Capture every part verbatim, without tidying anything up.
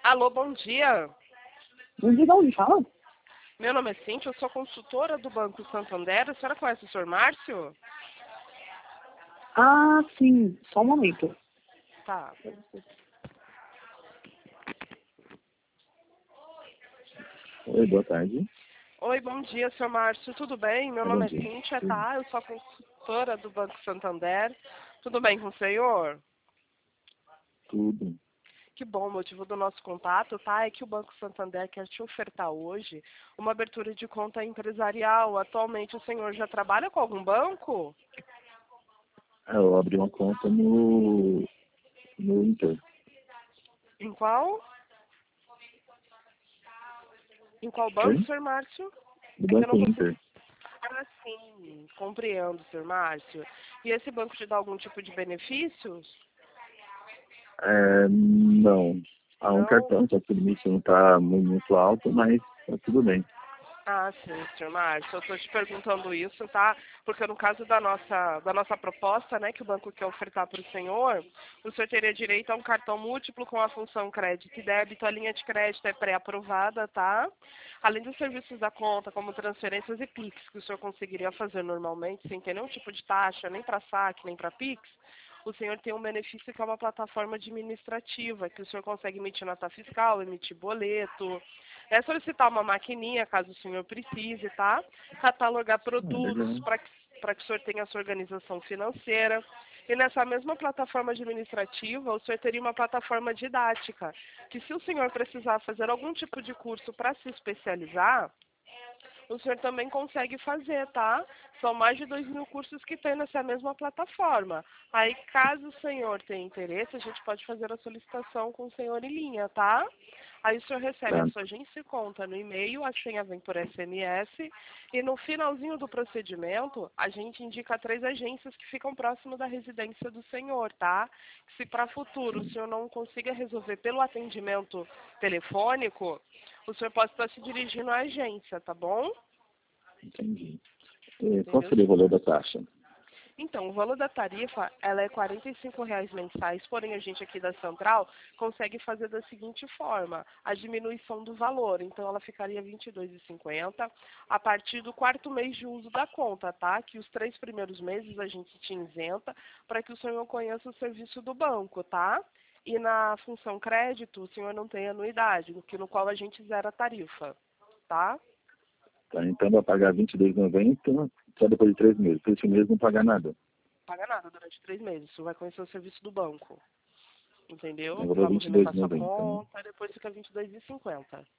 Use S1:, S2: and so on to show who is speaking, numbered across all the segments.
S1: Alô, bom dia.
S2: Bom dia, de onde fala?
S1: Meu nome é Cíntia, eu sou consultora do Banco Santander. A senhora conhece o senhor Márcio?
S2: Ah, sim. Só um momento.
S1: Tá.
S3: Oi, boa tarde.
S1: Oi, bom dia, senhor Márcio. Tudo bem? Meu
S3: Bom
S1: nome é
S3: dia.
S1: Cíntia,
S3: Tudo.
S1: tá? Eu sou a consultora do Banco Santander. Tudo bem com o senhor?
S3: Tudo.
S1: Que bom, o motivo do nosso contato, tá? É que o Banco Santander quer te ofertar hoje uma abertura de conta empresarial. Atualmente o senhor já trabalha com algum banco?
S3: Ah, eu abri uma conta no, no Inter.
S1: Em qual? Em qual banco,
S3: Oi?
S1: senhor Márcio?
S3: No
S1: É que eu
S3: Banco
S1: não consigo.
S3: Inter.
S1: Ah, sim, compreendo, senhor Márcio. E esse banco te dá algum tipo de benefícios?
S3: É, não. Há um
S1: Não?
S3: cartão, só que o limite não está muito alto, mas tá tudo bem.
S1: Ah, sim, senhor Márcio. Eu estou te perguntando isso, tá? Porque no caso da nossa, da nossa proposta, né, que o banco quer ofertar para o senhor, o senhor teria direito a um cartão múltiplo com a função crédito e débito. A linha de crédito é pré-aprovada, tá? Além dos serviços da conta, como transferências e Pix, que o senhor conseguiria fazer normalmente, sem ter nenhum tipo de taxa, nem para saque, nem para Pix, o senhor tem um benefício que é uma plataforma administrativa, que o senhor consegue emitir nota fiscal, emitir boleto, é solicitar uma maquininha, caso o senhor precise, tá? Catalogar
S3: Ah,
S1: produtos
S3: legal.
S1: para que, para que o senhor tenha a sua organização financeira. E nessa mesma plataforma administrativa, o senhor teria uma plataforma didática, que se o senhor precisar fazer algum tipo de curso para se especializar, o senhor também consegue fazer, tá? São mais de dois mil cursos que tem nessa mesma plataforma. Aí, caso o senhor tenha interesse, a gente pode fazer a solicitação com o senhor em linha, tá? Aí o senhor recebe a
S3: Tá.
S1: sua agência e conta no e-mail, a senha vem por S M S, e no finalzinho do procedimento, a gente indica três agências que ficam próximo da residência do senhor, tá? Se para futuro o senhor não consiga resolver pelo atendimento telefônico, o senhor pode estar se dirigindo à agência, tá bom?
S3: Entendi. E qual
S1: Entendeu?
S3: seria o valor da taxa?
S1: Então, o valor da tarifa, ela é quarenta e cinco reais mensais, porém a gente aqui da Central consegue fazer da seguinte forma, a diminuição do valor, então ela ficaria vinte e dois reais e cinquenta centavos a partir do quarto mês de uso da conta, tá? Que os três primeiros meses a gente te isenta para que o senhor conheça o serviço do banco, tá? E na função crédito, o senhor não tem anuidade, no que no qual a gente zera a tarifa, tá?
S3: Tá, então vai pagar vinte e dois reais e noventa centavos só depois de três meses. Por esse mês não pagar nada.
S1: Paga nada durante três meses, você vai conhecer o serviço do banco. Entendeu?
S3: O valor
S1: Vai
S3: é vinte e dois
S1: movimentar
S3: reais e
S1: sua
S3: noventa centavos, né?
S1: conta, depois fica vinte e dois reais e cinquenta centavos.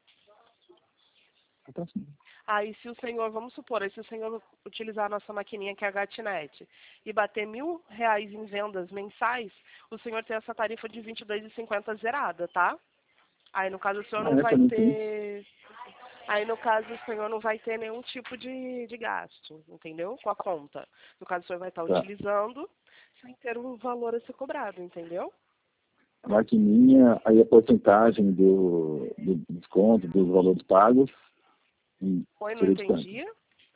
S3: Então, sim.
S1: Aí se o senhor, vamos supor, aí se o senhor utilizar a nossa maquininha que é a Gatnet e bater mil reais em vendas mensais, o senhor tem essa tarifa de vinte e dois reais e cinquenta centavos zerada, tá? Aí no caso o senhor
S3: Ah,
S1: não
S3: é
S1: vai
S3: também tem.
S1: ter. Aí no caso o senhor não vai ter nenhum tipo de, de gasto, entendeu? Com a conta. No caso o senhor vai estar
S3: Tá.
S1: utilizando sem ter um valor a ser cobrado, entendeu?
S3: A maquininha, aí a porcentagem do, do desconto, dos valores pagos, hum,
S1: Oi, não
S3: seria de quanto?
S1: entendi.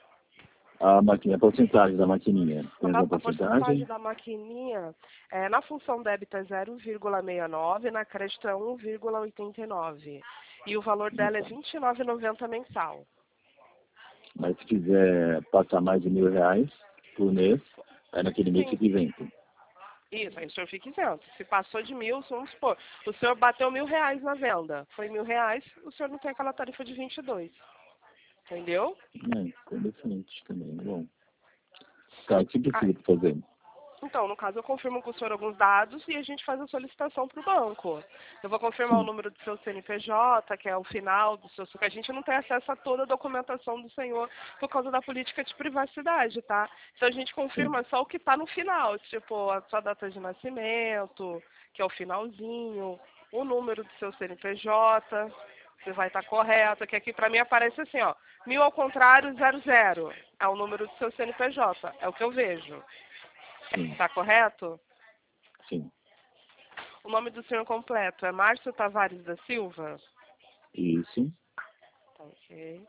S3: A maquininha, a porcentagem da maquininha, tem
S1: A,
S3: alguma
S1: a porcentagem
S3: porcentagem?
S1: da maquininha, é, na função débito é zero vírgula sessenta e nove, na crédito é um vírgula oitenta e nove. E o valor
S3: Ah,
S1: dela é
S3: tá.
S1: vinte e nove reais e noventa centavos mensal.
S3: Mas se quiser passar mais de mil reais por mês, é naquele mês
S1: Sim,
S3: que isento.
S1: isso, aí o senhor fica isento. Se passou de mil, vamos supor, o senhor bateu mil reais na venda, foi mil reais, o senhor não tem aquela tarifa de vinte e dois. Entendeu?
S3: É, interessante também, bom. Tá, o que
S1: Ah,
S3: precisa pra fazer?
S1: então, no caso, eu confirmo com o senhor alguns dados e a gente faz a solicitação para o banco. Eu vou confirmar o
S3: Sim,
S1: número do seu C N P J, que é o final do seu... que a gente não tem acesso a toda a documentação do senhor por causa da política de privacidade, tá? Então, a gente
S3: sim.
S1: confirma só o que está no final, tipo a sua data de nascimento, que é o finalzinho, o número do seu C N P J, se vai estar correto, que aqui para mim aparece assim, ó, mil ao contrário, zero zero. É o número do seu C N P J, é o que eu vejo.
S3: Sim,
S1: Tá correto?
S3: sim.
S1: O nome do senhor completo é Márcio Tavares da Silva?
S3: Isso.
S1: Tá, ok.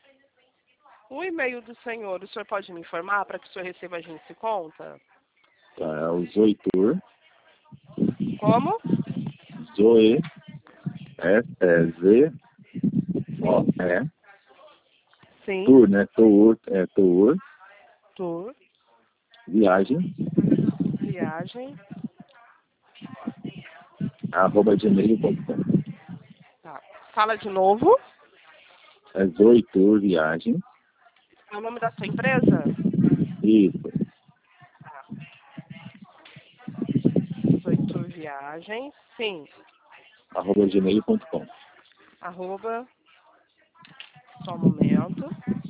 S1: O e-mail do senhor, o senhor pode me informar para que o senhor receba a gente se conta?
S3: Tá, é o Zoitur,
S1: Como?
S3: Zoe, S, é, Z, O, E,
S1: Sim.
S3: Tour, né? Tour, é Tour,
S1: Tour.
S3: viagem,
S1: Viagem.
S3: arroba gmail ponto com.
S1: Tá. Fala de novo.
S3: É Zoe Tour, viagem.
S1: É o nome da sua empresa?
S3: Isso.
S1: Oito Viagem. Sim.
S3: Arroba gmail ponto com.
S1: Arroba. Só um momento.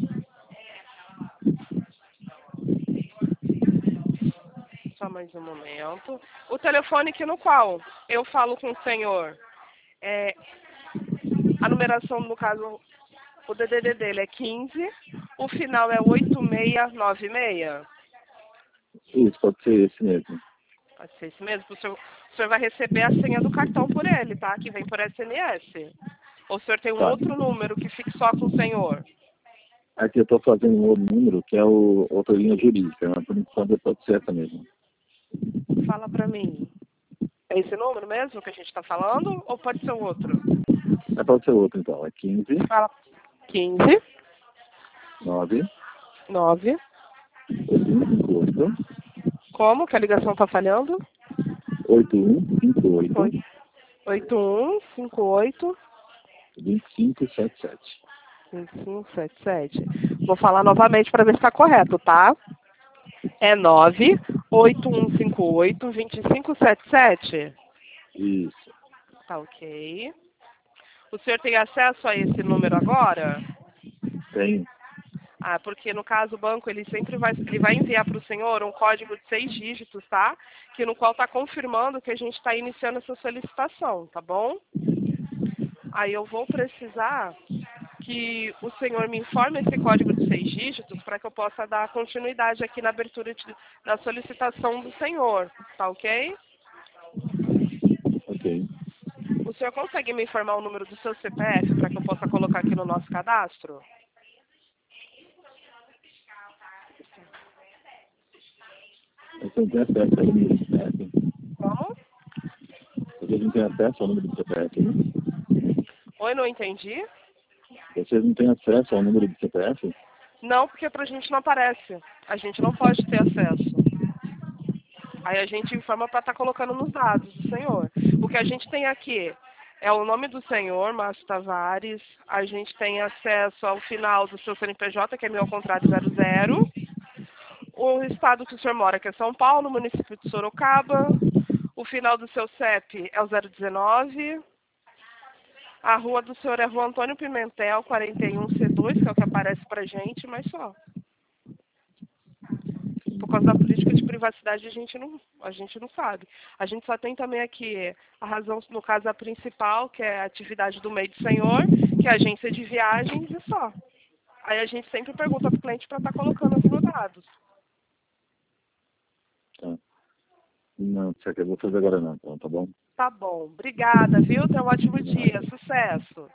S1: Só mais um momento. O telefone aqui no qual eu falo com o senhor, é, a numeração, no caso, o D D D dele é quinze, o final é oito seis nove seis.
S3: Isso, pode ser esse mesmo.
S1: Pode ser isso mesmo. O senhor, o senhor vai receber a senha do cartão por ele, tá? Que vem por S M S. Ou o senhor tem um
S3: Tá.
S1: outro número que fique só com o senhor?
S3: Aqui eu estou fazendo um outro número, que é o outra linha jurídica, mas por enquanto pode ser essa mesmo.
S1: Fala pra mim. É esse número mesmo que a gente está falando? Ou pode ser o outro?
S3: É, pode ser outro então, é quinze,
S1: Fala. quinze,
S3: nove,
S1: nove.
S3: oito um cinco oito,
S1: Como que a ligação tá falhando?
S3: oito um cinco oito,
S1: Oi. oito um cinco oito
S3: dois cinco sete sete.
S1: cinco cinco sete sete. Vou falar novamente para ver se está correto, tá? É nove oito um cinco oito dois cinco sete sete.
S3: Isso.
S1: Tá ok. O senhor tem acesso a esse número agora?
S3: Tem.
S1: Ah, porque no caso o banco ele sempre vai, ele vai enviar para o senhor um código de seis dígitos, tá? Que no qual está confirmando que a gente está iniciando essa solicitação, tá bom? Aí eu vou precisar que o senhor me informe esse código de seis dígitos para que eu possa dar continuidade aqui na abertura de, da solicitação do senhor, tá ok?
S3: Ok.
S1: O senhor consegue me informar o número do seu C P F para que eu possa colocar aqui no nosso cadastro?
S3: Você não tem acesso ao número do C P F?
S1: Como?
S3: Vocês não têm acesso ao número do C P F, né?
S1: Oi, não entendi?
S3: Vocês não têm acesso ao número do C P F?
S1: Não, porque pra gente não aparece. A gente não pode ter acesso. Aí a gente informa para estar colocando nos dados do senhor. O que a gente tem aqui é o nome do senhor, Márcio Tavares. A gente tem acesso ao final do seu C N P J, que é meu ao contrário zero zero. O estado que o senhor mora, que é São Paulo, município de Sorocaba. O final do seu C E P é o zero dezenove. A rua do senhor é Rua Antônio Pimentel, quarenta e um C dois, que é o que aparece pra gente, mas só. Por causa da política de privacidade, a gente não, a gente não sabe. A gente só tem também aqui a razão, no caso, a principal, que é a atividade do meio do senhor, que é a agência de viagens e só. Aí a gente sempre pergunta para o cliente para estar colocando aqui nos dados.
S3: Tá. Não, isso aqui eu vou fazer agora não, então, tá bom?
S1: Tá bom. Obrigada, viu? Tenha um ótimo dia. Sucesso.